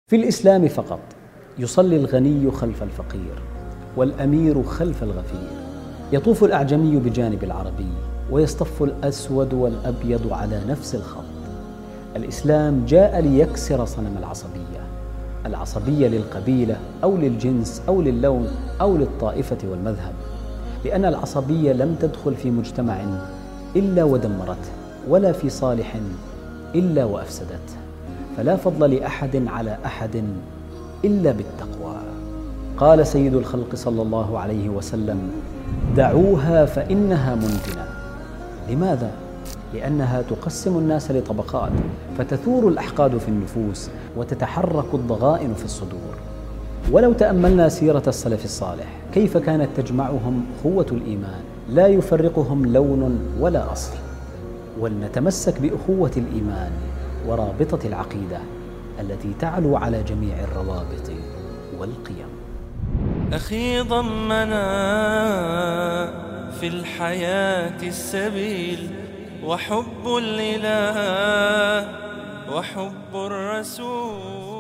في الإسلام فقط يصلي الغني خلف الفقير والأمير خلف الغفير، يطوف الأعجمي بجانب العربي ويصطف الأسود والأبيض على نفس الخط. الإسلام جاء ليكسر صنم العصبية للقبيلة أو للجنس أو للون أو للطائفة والمذهب، لأن العصبية لم تدخل في مجتمع إلا ودمرته، ولا في صالح إلا وأفسدته، فلا فضل لأحد على أحد إلا بالتقوى. قال سيد الخلق صلى الله عليه وسلم: دعوها فإنها منتنة. لماذا؟ لأنها تقسم الناس لطبقات، فتثور الأحقاد في النفوس وتتحرك الضغائن في الصدور. ولو تأملنا سيرة السلف الصالح كيف كانت تجمعهم قوة الإيمان، لا يفرقهم لون ولا أصل. ولنتمسك بأخوة الإيمان ورابطة العقيدة التي تعلو على جميع الروابط والقيم. أخي ضمنا في الحياة السبيل، وحب الإله وحب الرسول.